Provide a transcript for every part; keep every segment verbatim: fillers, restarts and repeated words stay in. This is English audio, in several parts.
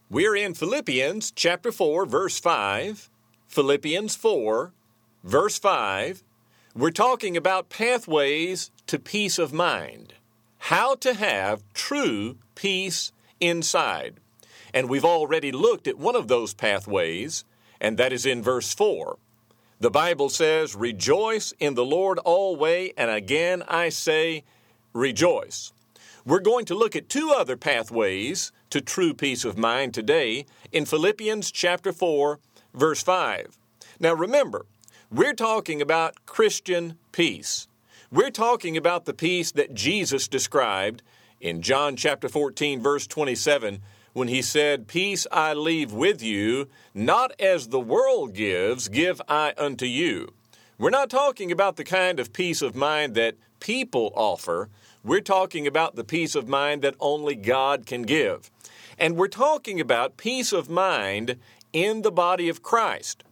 We're in Philippians chapter four, verse five. Philippians four, verse five. We're talking about pathways to peace of mind. How to have true peace inside. And we've already looked at one of those pathways, and that is in verse four. The Bible says, "Rejoice in the Lord always, and again I say, rejoice." We're going to look at two other pathways to true peace of mind today in Philippians chapter four, verse five. Now remember, we're talking about Christian peace. We're talking about the peace that Jesus described in John chapter fourteen, verse twenty-seven, when he said, "Peace I leave with you, not as the world gives, give I unto you." We're not talking about the kind of peace of mind that people offer. We're talking about the peace of mind that only God can give. And we're talking about peace of mind in the body of Christ.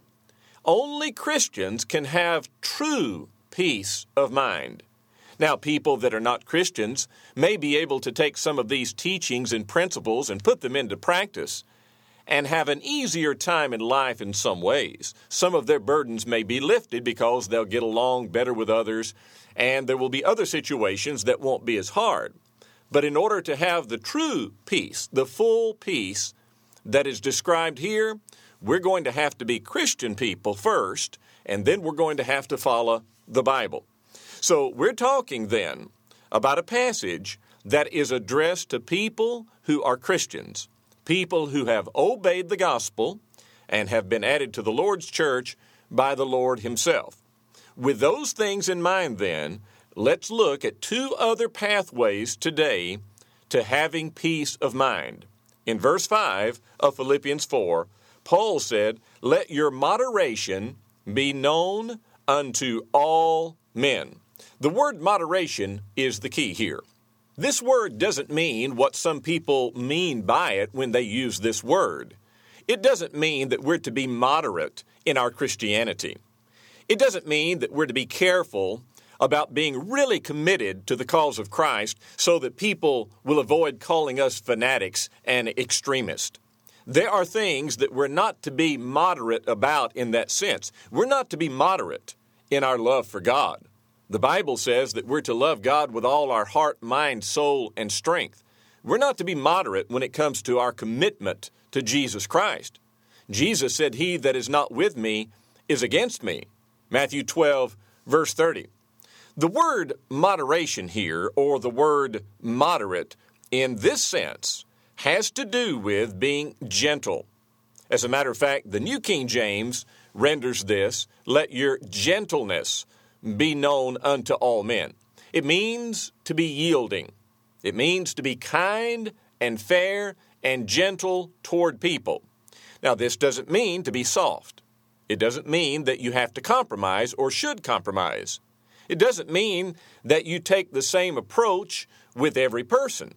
Only Christians can have true peace of mind. Now, people that are not Christians may be able to take some of these teachings and principles and put them into practice and have an easier time in life in some ways. Some of their burdens may be lifted because they'll get along better with others, and there will be other situations that won't be as hard. But in order to have the true peace, the full peace that is described here, we're going to have to be Christian people first, and then we're going to have to follow the Bible. So we're talking then about a passage that is addressed to people who are Christians, people who have obeyed the gospel and have been added to the Lord's church by the Lord himself. With those things in mind then, let's look at two other pathways today to having peace of mind. In verse five of Philippians four, Paul said, "Let your moderation be known unto all men." The word moderation is the key here. This word doesn't mean what some people mean by it when they use this word. It doesn't mean that we're to be moderate in our Christianity. It doesn't mean that we're to be careful about being really committed to the cause of Christ so that people will avoid calling us fanatics and extremists. There are things that we're not to be moderate about in that sense. We're not to be moderate in our love for God. The Bible says that we're to love God with all our heart, mind, soul, and strength. We're not to be moderate when it comes to our commitment to Jesus Christ. Jesus said, "He that is not with me is against me." Matthew twelve, verse thirty. The word moderation here, or the word moderate, in this sense, has to do with being gentle. As a matter of fact, the New King James renders this, "Let your gentleness be known unto all men." It means to be yielding. It means to be kind and fair and gentle toward people. Now, this doesn't mean to be soft. It doesn't mean that you have to compromise or should compromise. It doesn't mean that you take the same approach with every person.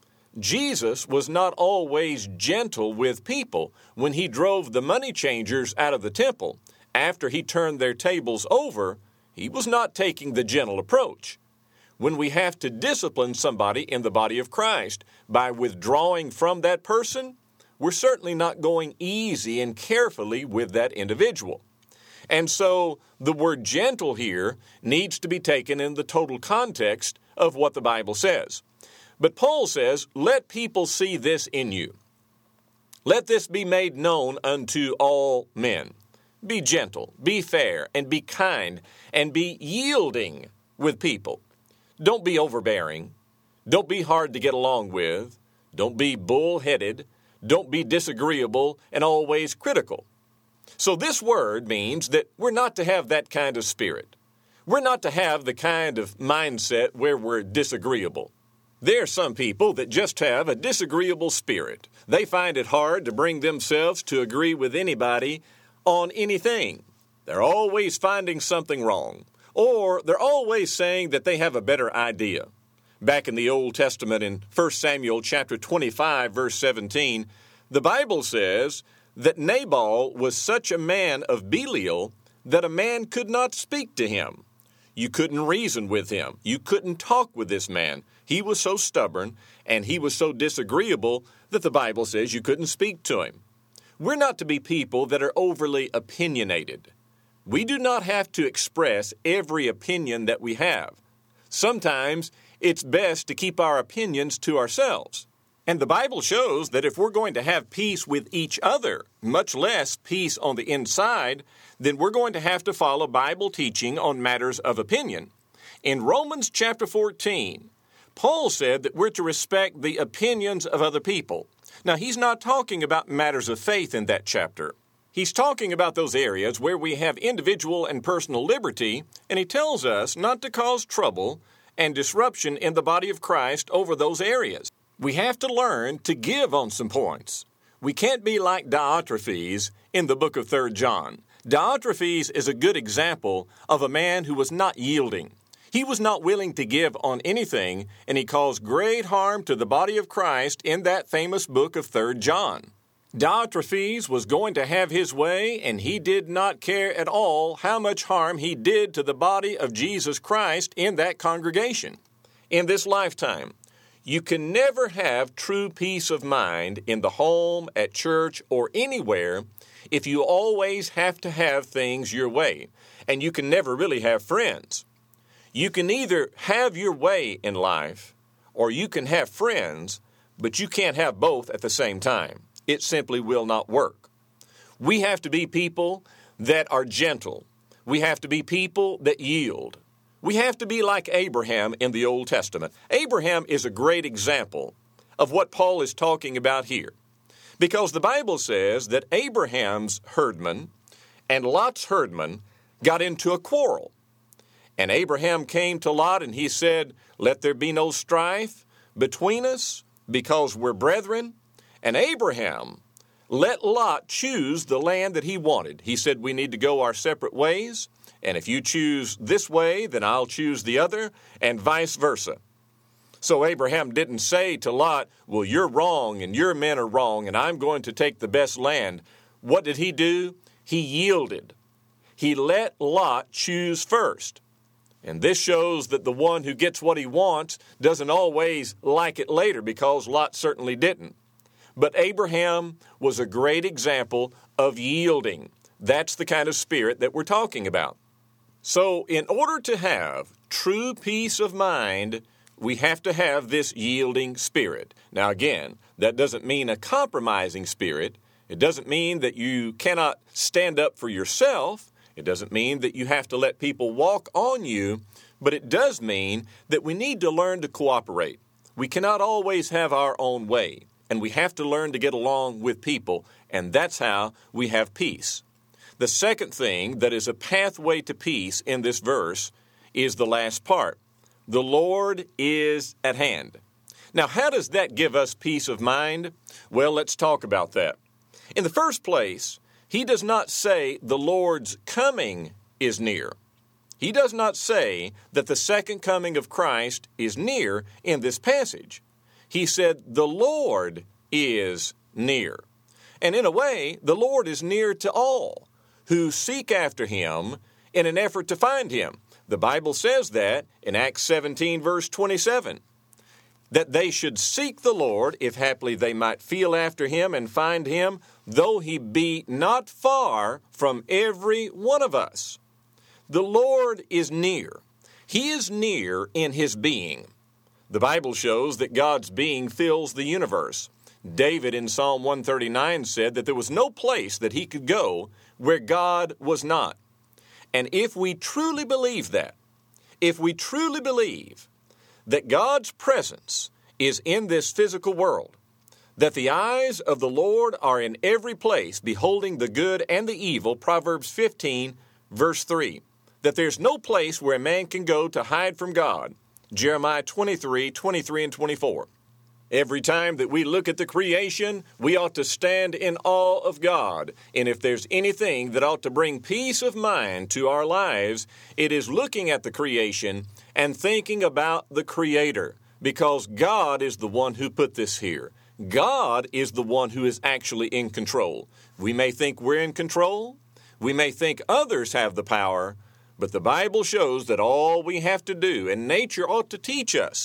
Jesus was not always gentle with people when he drove the money changers out of the temple. After he turned their tables over, he was not taking the gentle approach. When we have to discipline somebody in the body of Christ by withdrawing from that person, we're certainly not going easy and carefully with that individual. And so the word gentle here needs to be taken in the total context of what the Bible says. But Paul says, let people see this in you. Let this be made known unto all men. Be gentle, be fair, and be kind, and be yielding with people. Don't be overbearing. Don't be hard to get along with. Don't be bull-headed. Don't be disagreeable and always critical. So this word means that we're not to have that kind of spirit. We're not to have the kind of mindset where we're disagreeable. There are some people that just have a disagreeable spirit. They find it hard to bring themselves to agree with anybody on anything. They're always finding something wrong, or they're always saying that they have a better idea. Back in the Old Testament in First Samuel chapter twenty-five, verse seventeen, the Bible says that Nabal was such a man of Belial that a man could not speak to him. You couldn't reason with him. You couldn't talk with this man. He was so stubborn and he was so disagreeable that the Bible says you couldn't speak to him. We're not to be people that are overly opinionated. We do not have to express every opinion that we have. Sometimes it's best to keep our opinions to ourselves. And the Bible shows that if we're going to have peace with each other, much less peace on the inside, then we're going to have to follow Bible teaching on matters of opinion. In Romans chapter fourteen, Paul said that we're to respect the opinions of other people. Now, he's not talking about matters of faith in that chapter. He's talking about those areas where we have individual and personal liberty, and he tells us not to cause trouble and disruption in the body of Christ over those areas. We have to learn to give on some points. We can't be like Diotrephes in the book of Third John. Diotrephes is a good example of a man who was not yielding. He was not willing to give on anything, and he caused great harm to the body of Christ in that famous book of Third John. Diotrephes was going to have his way, and he did not care at all how much harm he did to the body of Jesus Christ in that congregation. In this lifetime, you can never have true peace of mind in the home, at church, or anywhere if you always have to have things your way, and you can never really have friends. You can either have your way in life, or you can have friends, but you can't have both at the same time. It simply will not work. We have to be people that are gentle. We have to be people that yield. We have to be like Abraham in the Old Testament. Abraham is a great example of what Paul is talking about here, because the Bible says that Abraham's herdmen and Lot's herdmen got into a quarrel. And Abraham came to Lot and he said, "Let there be no strife between us, because we're brethren." And Abraham let Lot choose the land that he wanted. He said, "We need to go our separate ways, and if you choose this way, then I'll choose the other, and vice versa." So Abraham didn't say to Lot, "Well, you're wrong, and your men are wrong, and I'm going to take the best land." What did he do? He yielded. He let Lot choose first. And this shows that the one who gets what he wants doesn't always like it later, because Lot certainly didn't. But Abraham was a great example of yielding. That's the kind of spirit that we're talking about. So in order to have true peace of mind, we have to have this yielding spirit. Now again, that doesn't mean a compromising spirit. It doesn't mean that you cannot stand up for yourself. It doesn't mean that you have to let people walk on you, but it does mean that we need to learn to cooperate. We cannot always have our own way, and we have to learn to get along with people, and that's how we have peace. The second thing that is a pathway to peace in this verse is the last part. The Lord is at hand. Now, how does that give us peace of mind? Well, let's talk about that. In the first place, he does not say the Lord's coming is near. He does not say that the second coming of Christ is near in this passage. He said the Lord is near. And in a way, the Lord is near to all who seek after him in an effort to find him. The Bible says that in Acts seventeen, verse twenty-seven, that they should seek the Lord, if haply they might feel after him and find him, though he be not far from every one of us. The Lord is near. He is near in his being. The Bible shows that God's being fills the universe. David in Psalm one thirty-nine said that there was no place that he could go where God was not. And if we truly believe that, if we truly believe that God's presence is in this physical world, that the eyes of the Lord are in every place, beholding the good and the evil, Proverbs fifteen, verse three, that there's no place where a man can go to hide from God, Jeremiah twenty-three, twenty-three and twenty-four. Every time that we look at the creation, we ought to stand in awe of God. And if there's anything that ought to bring peace of mind to our lives, it is looking at the creation and thinking about the Creator, because God is the one who put this here. God is the one who is actually in control. We may think we're in control. We may think others have the power, but the Bible shows that all we have to do, and nature ought to teach us,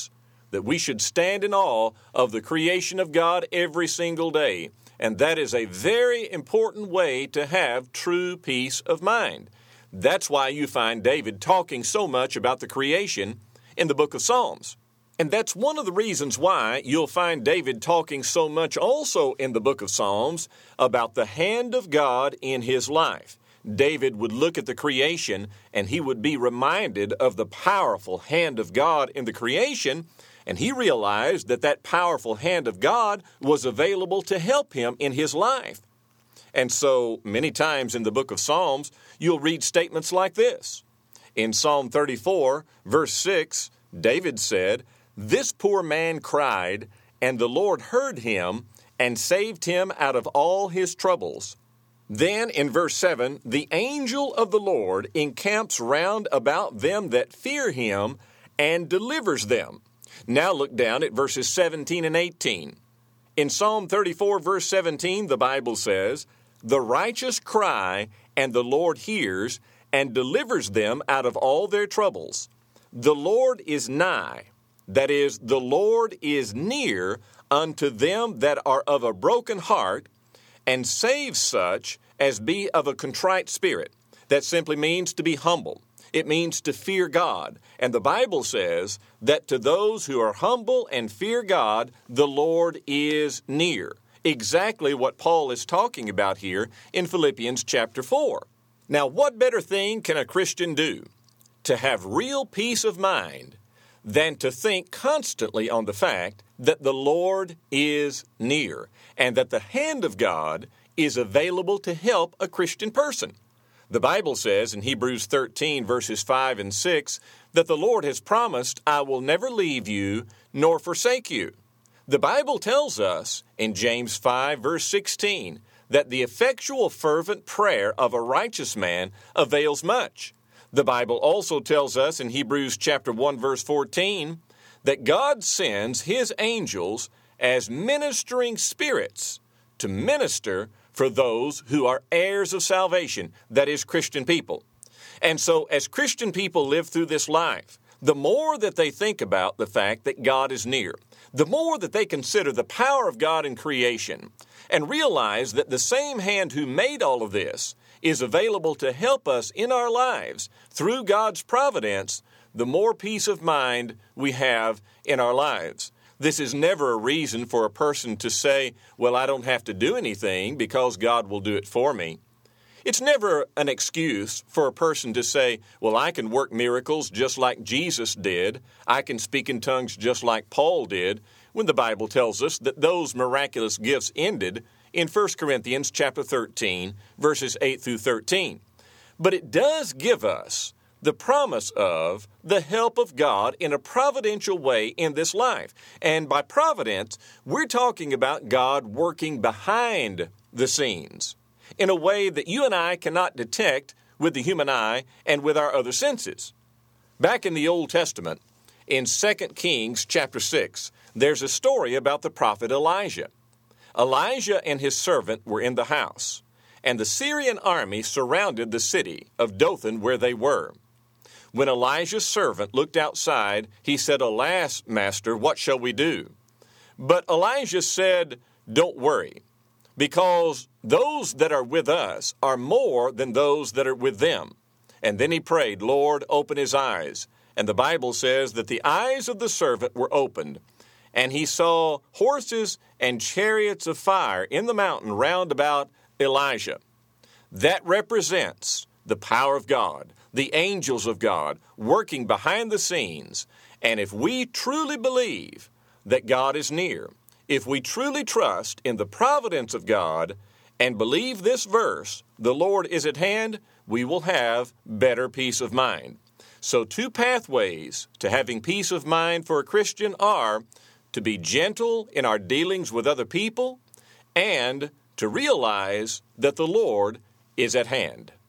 that we should stand in awe of the creation of God every single day. And that is a very important way to have true peace of mind. That's why you find David talking so much about the creation in the book of Psalms. And that's one of the reasons why you'll find David talking so much also in the book of Psalms about the hand of God in his life. David would look at the creation and he would be reminded of the powerful hand of God in the creation, and he realized that that powerful hand of God was available to help him in his life. And so many times in the book of Psalms, you'll read statements like this. In Psalm thirty-four, verse six, David said, "This poor man cried, and the Lord heard him and saved him out of all his troubles." Then in verse seven, "The angel of the Lord encamps round about them that fear him and delivers them." Now look down at verses seventeen and eighteen. In Psalm thirty-four, verse seventeen, the Bible says, "The righteous cry, and the Lord hears, and delivers them out of all their troubles. The Lord is nigh," that is, the Lord is near unto them that are of a broken heart, "and saves such as be of a contrite spirit." That simply means to be humble. It means to fear God. And the Bible says that to those who are humble and fear God, the Lord is near. Exactly what Paul is talking about here in Philippians chapter four. Now, what better thing can a Christian do to have real peace of mind than to think constantly on the fact that the Lord is near and that the hand of God is available to help a Christian person? The Bible says in Hebrews thirteen, verses five and six, that the Lord has promised, "I will never leave you nor forsake you." The Bible tells us in James five, verse sixteen, that the effectual fervent prayer of a righteous man avails much. The Bible also tells us in Hebrews chapter one, verse fourteen, that God sends His angels as ministering spirits to minister for those who are heirs of salvation, that is, Christian people. And so as Christian people live through this life, the more that they think about the fact that God is near, the more that they consider the power of God in creation, and realize that the same hand who made all of this is available to help us in our lives through God's providence, the more peace of mind we have in our lives. This is never a reason for a person to say, "Well, I don't have to do anything because God will do it for me." It's never an excuse for a person to say, "Well, I can work miracles just like Jesus did. I can speak in tongues just like Paul did," when the Bible tells us that those miraculous gifts ended in First Corinthians chapter thirteen, verses eight through thirteen. But it does give us the promise of the help of God in a providential way in this life. And by providence, we're talking about God working behind the scenes in a way that you and I cannot detect with the human eye and with our other senses. Back in the Old Testament, in Second Kings chapter six, there's a story about the prophet Elijah. Elijah and his servant were in the house, and the Syrian army surrounded the city of Dothan where they were. When Elijah's servant looked outside, he said, "Alas, master, what shall we do?" But Elijah said, "Don't worry, because those that are with us are more than those that are with them." And then he prayed, "Lord, open his eyes." And the Bible says that the eyes of the servant were opened, and he saw horses and chariots of fire in the mountain round about Elijah. That represents the power of God, the angels of God working behind the scenes. And if we truly believe that God is near, if we truly trust in the providence of God and believe this verse, "The Lord is at hand," we will have better peace of mind. So two pathways to having peace of mind for a Christian are to be gentle in our dealings with other people and to realize that the Lord is at hand.